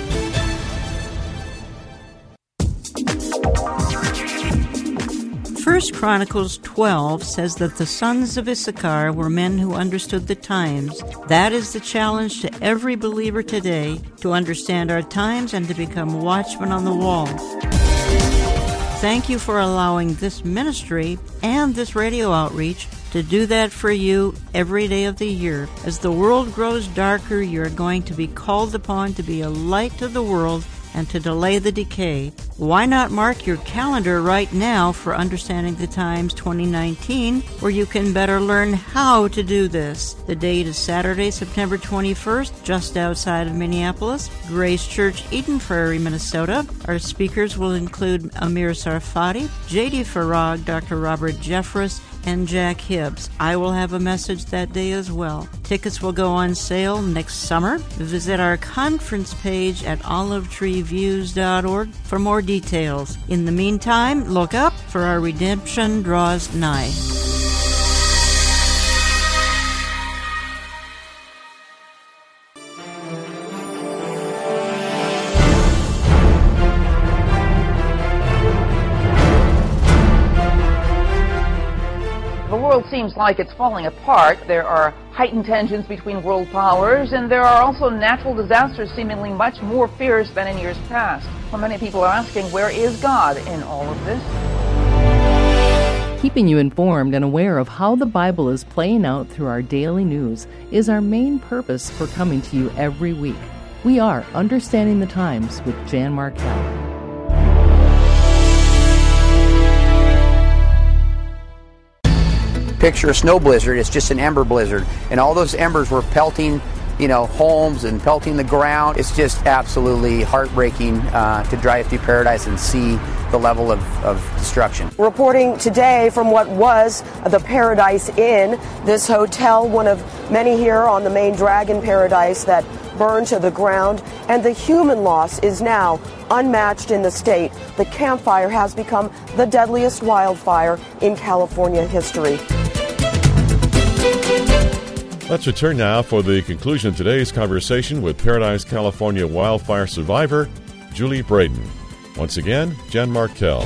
First Chronicles twelve says that the sons of Issachar were men who understood the times. That is the challenge to every believer today, to understand our times and to become watchmen on the wall. Thank you for allowing this ministry and this radio outreach to do that for you every day of the year. As the world grows darker, you're going to be called upon to be a light to the world and to delay the decay. Why not mark your calendar right now for Understanding the Times twenty nineteen, where you can better learn how to do this. The date is Saturday, September twenty-first, just outside of Minneapolis, Grace Church, Eden Prairie, Minnesota. Our speakers will include Amir Sarfati, J D Farag, Doctor Robert Jeffress, and Jack Hibbs. I will have a message that day as well. Tickets will go on sale next summer. Visit our conference page at olive tree views dot org for more details. In the meantime, look up, for our redemption draws nigh. Seems like it's falling apart. There are heightened tensions between world powers, and there are also natural disasters seemingly much more fierce than in years past. Well, many people are asking, where is God in all of this? Keeping you informed and aware of how the Bible is playing out through our daily news is our main purpose for coming to you every week. We are Understanding the Times with Jan Markell. Picture a snow blizzard, it's just an ember blizzard. And all those embers were pelting, you know, homes and pelting the ground. It's just absolutely heartbreaking uh, to drive through Paradise and see the level of, of destruction. Reporting today from what was the Paradise Inn, this hotel, one of many here on the main Dragon Paradise that burned to the ground, and the human loss is now unmatched in the state. The Camp Fire has become the deadliest wildfire in California history. Let's return now for the conclusion of today's conversation with Paradise, California wildfire survivor Julie Braden. Once again, Jan Markell.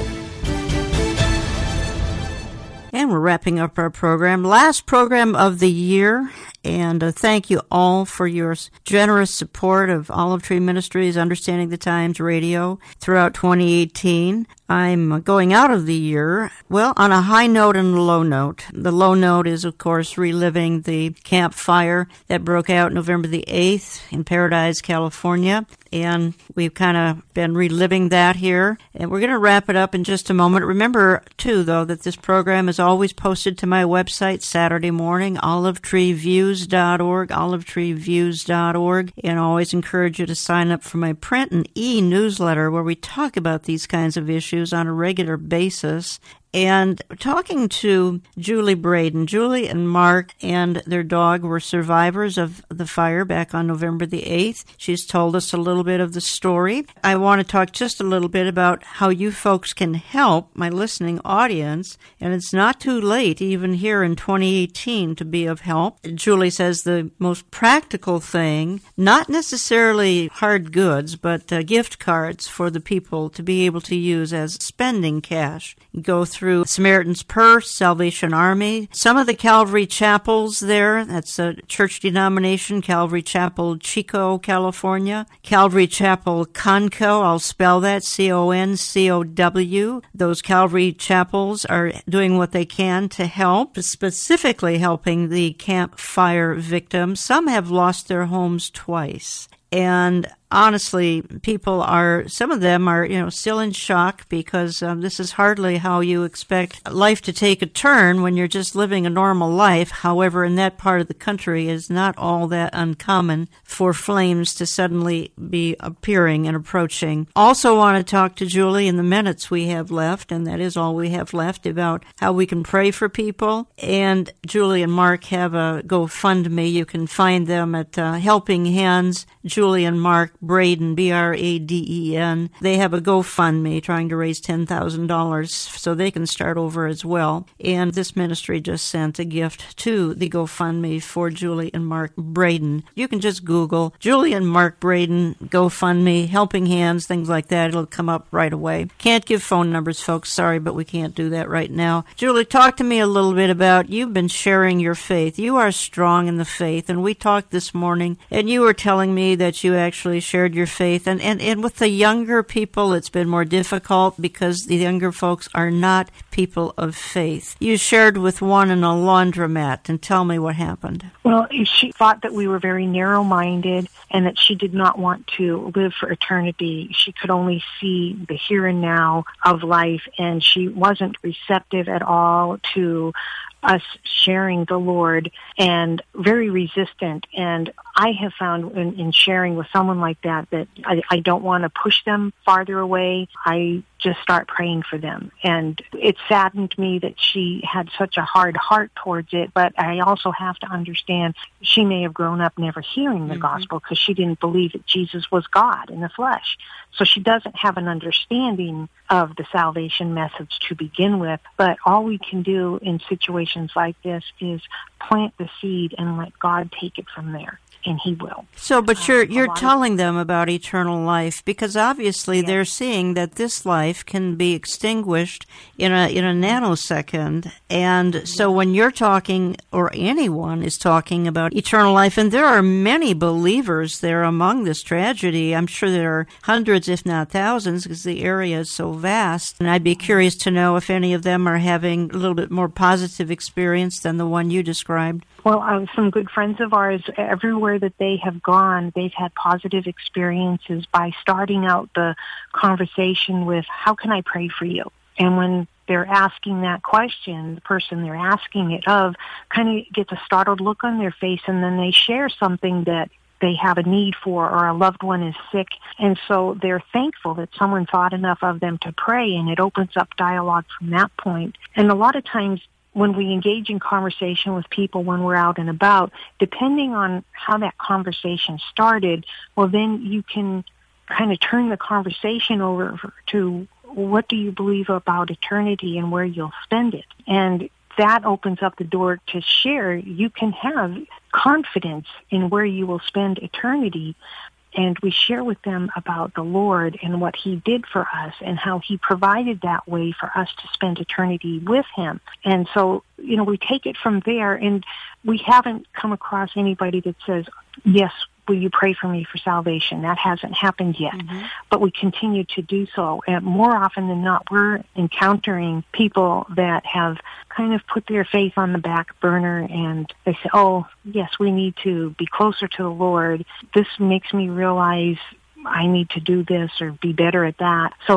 And we're wrapping up our program. Last program of the year. And uh, thank you all for your generous support of Olive Tree Ministries, Understanding the Times Radio throughout twenty eighteen. I'm going out of the year, well, on a high note and a low note. The low note is, of course, reliving the Camp Fire that broke out November the eighth in Paradise, California. And we've kind of been reliving that here. And we're going to wrap it up in just a moment. Remember, too, though, that this program is always posted to my website Saturday morning, olive tree views views dot org, olive tree views dot org, and I always encourage you to sign up for my print and e-newsletter where we talk about these kinds of issues on a regular basis. And talking to Julie Braden, Julie and Mark and their dog were survivors of the fire back on November the eighth. She's told us a little bit of the story. I want to talk just a little bit about how you folks can help my listening audience. And it's not too late, even here in twenty eighteen, to be of help. Julie says the most practical thing, not necessarily hard goods, but uh, gift cards for the people to be able to use as spending cash. Go through through Samaritan's Purse, Salvation Army, some of the Calvary Chapels there. That's a church denomination, Calvary Chapel, Chico, California. Calvary Chapel, Concow, I'll spell that, C O N C O W. Those Calvary Chapels are doing what they can to help, specifically helping the Camp Fire victims. Some have lost their homes twice. And honestly, people are, some of them are, you know, still in shock because um, this is hardly how you expect life to take a turn when you're just living a normal life. However, in that part of the country, it's not all that uncommon for flames to suddenly be appearing and approaching. Also want to talk to Julie in the minutes we have left, and that is all we have left, about how we can pray for people. And Julie and Mark have a GoFundMe. You can find them at uh, Helping Hands, Julie and Mark Braden, B R A D E N. They have a GoFundMe trying to raise ten thousand dollars so they can start over as well. And this ministry just sent a gift to the GoFundMe for Julie and Mark Braden. You can just Google Julie and Mark Braden, GoFundMe, Helping Hands, things like that. It'll come up right away. Can't give phone numbers, folks. Sorry, but we can't do that right now. Julie, talk to me a little bit about, you've been sharing your faith. You are strong in the faith, and we talked this morning, and you were telling me that you actually shared your faith. And, and, and with the younger people, it's been more difficult because the younger folks are not people of faith. You shared with one in a laundromat, and tell me what happened. Well, she thought that we were very narrow-minded and that she did not want to live for eternity. She could only see the here and now of life, and she wasn't receptive at all to us sharing the Lord, and very resistant. And I have found in, in sharing with someone like that that I, I don't want to push them farther away. I just start praying for them. And it saddened me that she had such a hard heart towards it, but I also have to understand she may have grown up never hearing the mm-hmm. gospel because she didn't believe that Jesus was God in the flesh. So she doesn't have an understanding of the salvation message to begin with. But all we can do in situations like this is plant the seed and let God take it from there. And he will. So, but you're you're telling them about eternal life, because obviously yes. they're seeing that this life can be extinguished in a in a nanosecond. And yes. so when you're talking, or anyone is talking about eternal life, and there are many believers there among this tragedy. I'm sure there are hundreds, if not thousands, because the area is so vast. And I'd be curious to know if any of them are having a little bit more positive experience than the one you described. Well, uh, some good friends of ours, everywhere that they have gone, they've had positive experiences by starting out the conversation with, how can I pray for you? And when they're asking that question, the person they're asking it of kind of gets a startled look on their face, and then they share something that they have a need for, or a loved one is sick. And so they're thankful that someone thought enough of them to pray, and it opens up dialogue from that point. And a lot of times, when we engage in conversation with people when we're out and about, depending on how that conversation started, well, then you can kind of turn the conversation over to, what do you believe about eternity and where you'll spend it? And that opens up the door to share. You can have confidence in where you will spend eternity. And we share with them about the Lord and what he did for us and how he provided that way for us to spend eternity with him. And so, you know, we take it from there, and we haven't come across anybody that says, yes, will you pray for me for salvation? That hasn't happened yet. Mm-hmm. But we continue to do so. And more often than not, we're encountering people that have kind of put their faith on the back burner, and they say, oh, yes, we need to be closer to the Lord. This makes me realize I need to do this or be better at that. So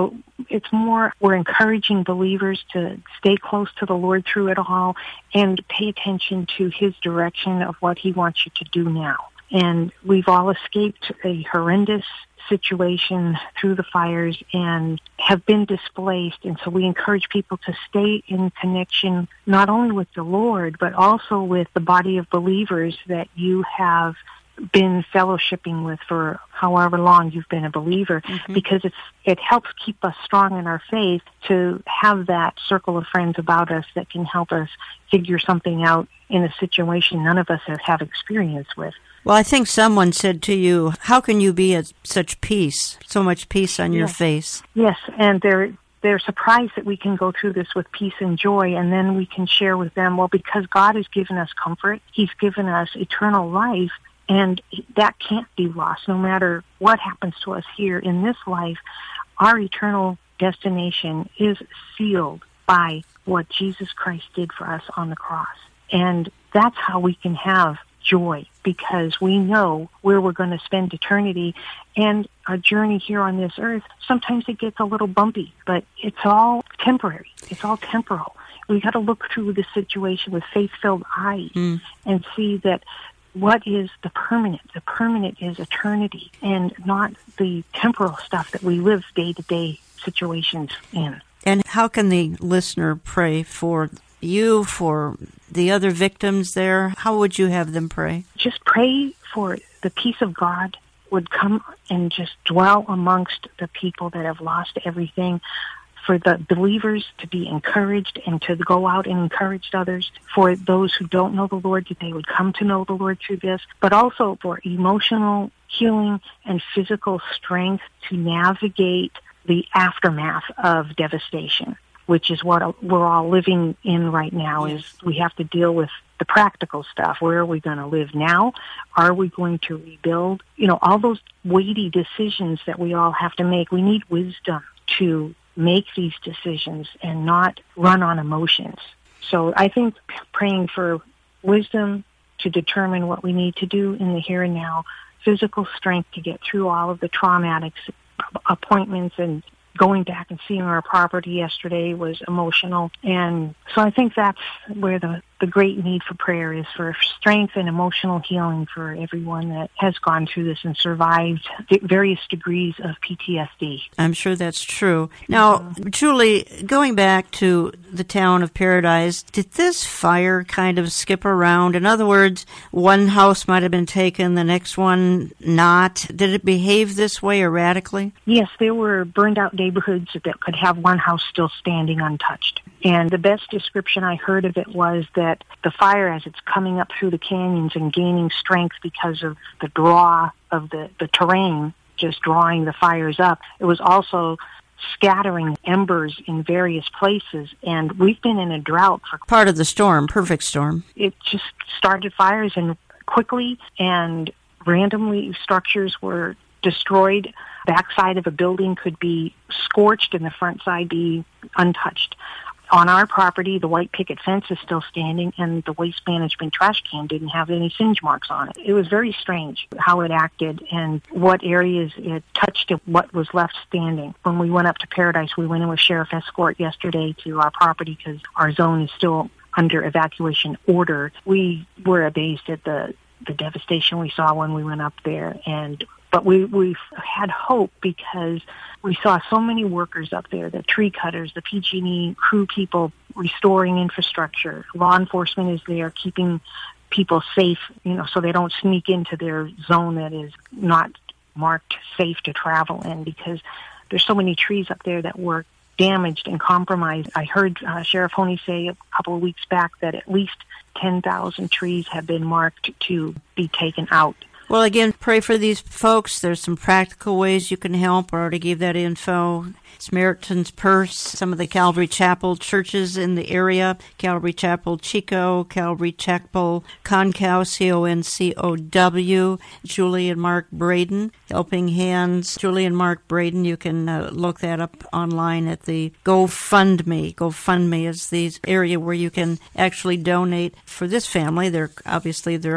it's more we're encouraging believers to stay close to the Lord through it all and pay attention to His direction of what He wants you to do now. And we've all escaped a horrendous situation through the fires and have been displaced. And so we encourage people to stay in connection not only with the Lord, but also with the body of believers that you have been fellowshipping with for however long you've been a believer, mm-hmm. because it's it helps keep us strong in our faith to have that circle of friends about us that can help us figure something out in a situation none of us have, have experience with. Well, I think someone said to you, how can you be at such peace, so much peace on yes. your face? Yes, and they're, they're surprised that we can go through this with peace and joy, and then we can share with them, well, because God has given us comfort, He's given us eternal life, and that can't be lost. No matter what happens to us here in this life, our eternal destination is sealed by what Jesus Christ did for us on the cross. And that's how we can have joy, because we know where we're going to spend eternity. And our journey here on this earth, sometimes it gets a little bumpy, but it's all temporary. It's all temporal. We got to look through the situation with faith-filled eyes mm. and see that what is the permanent? The permanent is eternity and not the temporal stuff that we live day-to-day situations in. And how can the listener pray for you, for the other victims there? How would you have them pray? Just pray for the peace of God would come and just dwell amongst the people that have lost everything, for the believers to be encouraged and to go out and encourage others, for those who don't know the Lord, that they would come to know the Lord through this, but also for emotional healing and physical strength to navigate the aftermath of devastation, which is what we're all living in right now. Yes. Is we have to deal with the practical stuff. Where are we going to live now? Are we going to rebuild? You know, all those weighty decisions that we all have to make. We need wisdom to make these decisions and not run on emotions. So I think praying for wisdom to determine what we need to do in the here and now, physical strength to get through all of the traumatic appointments, and going back and seeing our property yesterday was emotional. And so I think that's where the, the great need for prayer is, for strength and emotional healing for everyone that has gone through this and survived various degrees of P T S D. I'm sure that's true. Now, Julie, going back to the town of Paradise, did this fire kind of skip around? In other words, one house might have been taken, the next one not. Did it behave this way erratically? Yes, there were burned out neighborhoods that could have one house still standing untouched. And the best description I heard of it was that the fire, as it's coming up through the canyons and gaining strength because of the draw of the, the terrain, just drawing the fires up, it was also scattering embers in various places. And we've been in a drought for part of the storm, perfect storm. It just started fires and quickly, and randomly structures were destroyed. Backside of a building could be scorched and the front side be untouched. On our property, the white picket fence is still standing, and the waste management trash can didn't have any singe marks on it. It was very strange how it acted and what areas it touched and what was left standing. When we went up to Paradise, we went in with sheriff escort yesterday to our property because our zone is still under evacuation order. We were amazed at the, the devastation we saw when we went up there, and But we, we've had hope because we saw so many workers up there, the tree cutters, the P G and E crew people restoring infrastructure. Law enforcement is there keeping people safe, you know, so they don't sneak into their zone that is not marked safe to travel in, because there's so many trees up there that were damaged and compromised. I heard uh, Sheriff Honey say a couple of weeks back that at least ten thousand trees have been marked to be taken out. Well, again, pray for these folks. There's some practical ways you can help. I already gave that info. Samaritan's Purse, some of the Calvary Chapel churches in the area, Calvary Chapel Chico, Calvary Chapel Concow, C O N C O W, Julie and Mark Braden, Helping Hands, Julie and Mark Braden. You can uh, look that up online at the GoFundMe. GoFundMe is the area where you can actually donate for this family. There, obviously, there are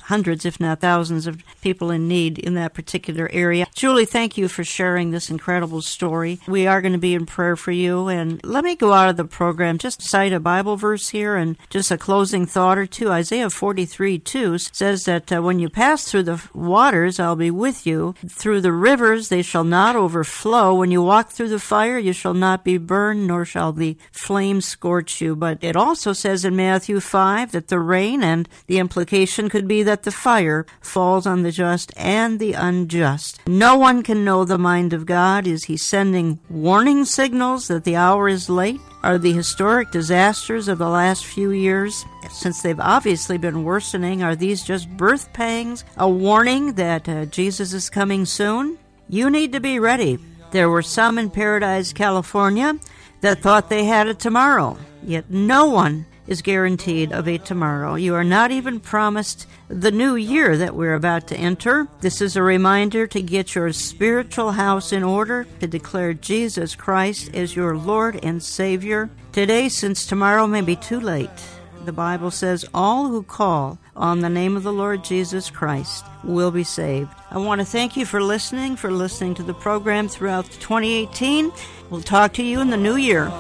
hundreds, if not thousands, of people in need in that particular area. Julie, thank you for sharing this incredible story. We are going to be in prayer for you. And let me go out of the program, just cite a Bible verse here and just a closing thought or two. Isaiah forty-three two says that uh, when you pass through the waters, I'll be with you. Through the rivers, they shall not overflow. When you walk through the fire, you shall not be burned, nor shall the flames scorch you. But it also says in Matthew five that the rain, and the implication could be that the fire falls on the just and the unjust. No one can know the mind of God. Is he sending warning signals that the hour is late? Are the historic disasters of the last few years, since they've obviously been worsening, are these just birth pangs, a warning that uh, Jesus is coming soon? You need to be ready. There were some in Paradise, California, that thought they had it tomorrow, yet no one is guaranteed of a tomorrow. You are not even promised the new year that we're about to enter. This is a reminder to get your spiritual house in order, to declare Jesus Christ as your Lord and Savior today, since tomorrow may be too late. The Bible says all who call on the name of the Lord Jesus Christ will be saved. I want to thank you for listening, for listening to the program throughout twenty eighteen. We'll talk to you in the new year.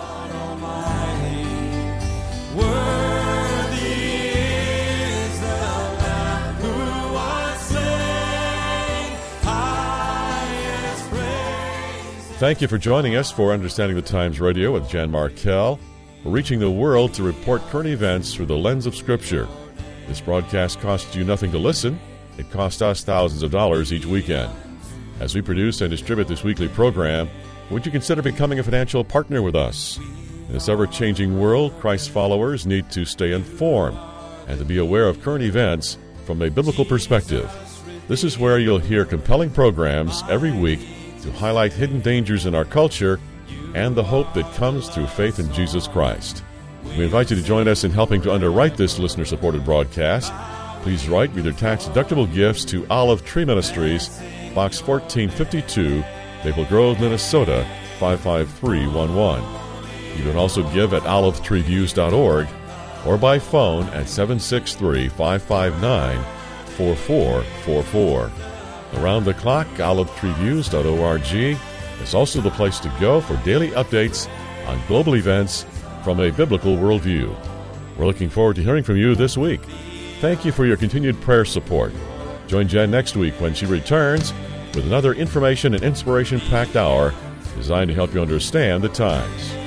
Thank you for joining us for Understanding the Times Radio with Jan Markell. We're reaching the world to report current events through the lens of Scripture. This broadcast costs you nothing to listen. It costs us thousands of dollars each weekend. As we produce and distribute this weekly program, would you consider becoming a financial partner with us? In this ever-changing world, Christ's followers need to stay informed and to be aware of current events from a biblical perspective. This is where you'll hear compelling programs every week to highlight hidden dangers in our culture and the hope that comes through faith in Jesus Christ. We invite you to join us in helping to underwrite this listener-supported broadcast. Please write with your tax-deductible gifts to Olive Tree Ministries, Box fourteen fifty-two, Maple Grove, Minnesota, five five three one one. You can also give at olive tree views dot org or by phone at seven six three, five five nine, four four four four. Around the clock, olive tree views dot org is also the place to go for daily updates on global events from a biblical worldview. We're looking forward to hearing from you this week. Thank you for your continued prayer support. Join Jen next week when she returns with another information and inspiration-packed hour designed to help you understand the times.